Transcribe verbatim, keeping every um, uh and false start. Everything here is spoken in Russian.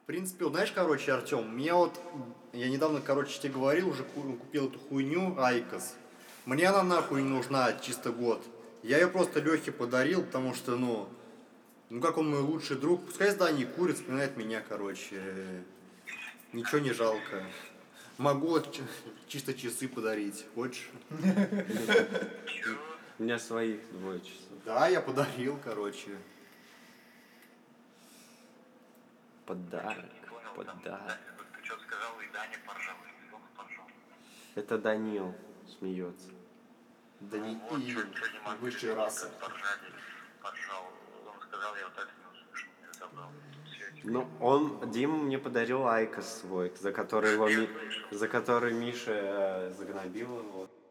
В принципе, вот знаешь, короче, Артем, мне вот, я недавно, короче, тебе говорил, уже ку- купил эту хуйню Айкос. Мне она нахуй не нужна чисто год. Я ее просто Лехе подарил, потому что, ну, ну как он мой лучший друг, пускай здание курит, вспоминает меня, короче. Ничего не жалко. Могу вот ч- чисто часы подарить. Хочешь? У меня своих двое часов. Да, я подарил, короче. Подарок, подарок. Ты что сказал, и Даня поржал, и Леха поржал. Это Данил смеется. Да не Вот, и что, что не могу, высшие расы. поржали, поржал. Он сказал, я вот это не услышал, я забрал. Все, Ну, он, Дима мне подарил Айкос свой, за который его, Ми- за который Миша э, загнобил его.